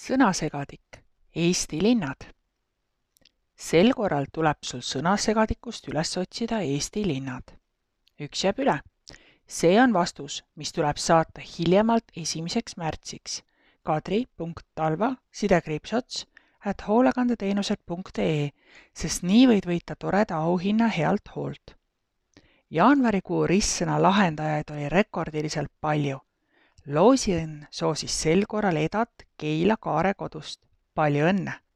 Sõnasegadik. Eesti linnad. Sel korral tuleb sul sõnasegadikust üles otsida Eesti linnad. Üks jääb üle. See on vastus, mis tuleb saata hiljemalt 1. märtsiks. kadri.talva @hoolekandeteenused.ee, sest nii võid võita toreda auhinna healt hoolt. Jaanuarikuu ristsõna lahendajaid oli rekordiliselt palju. Loosiõnn soosis sel korral Edat Keila Kaare kodust. Palju õnne!